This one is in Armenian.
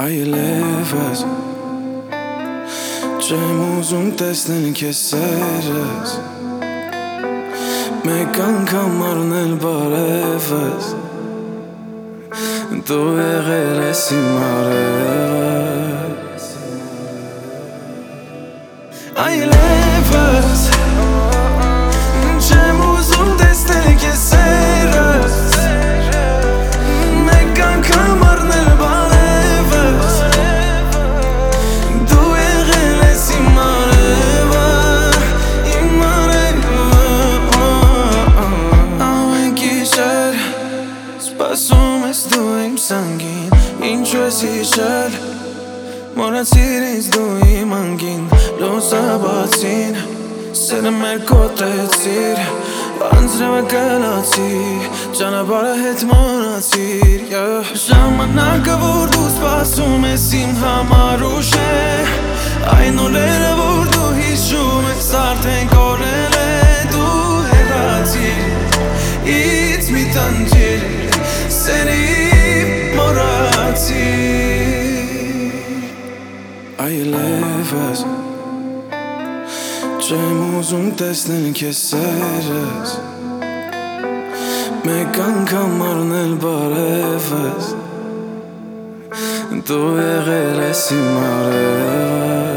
Այլևս չեմ ուզում տեսնել քեզ սերս, մեկ անգամ առնել բարևս, դու եղել ես իմ արևս։ Այլևս չեմ ուզում տեսնել քեզ սերս, մեկ անգամ առնել բարևս, դու եղել ես իմ արևը, իմ արևը։ Ամեն գիշեր սպասում ես դու իմ սանգին, ինչու ես հիշել, մոռացիր ինձ դու իմ անգին, լուսաբացին, սերը մեր կոտրեցիր, անձրևը գնացիր, ճանապարհը հետ մնացիր, ժամանակը որ դու սպասում ես իմ համար ուշ է, այն օրերը որ դու հիշում ես արդեն կորել է, դու հեռացիր, ինձ մի տանջիր, սերի մոռացիր։ Այլևս չեմ ուզում տեսնել քեզ սերս, մեկ անգամ առնել բարևս, դու եղել ես իմ արևը։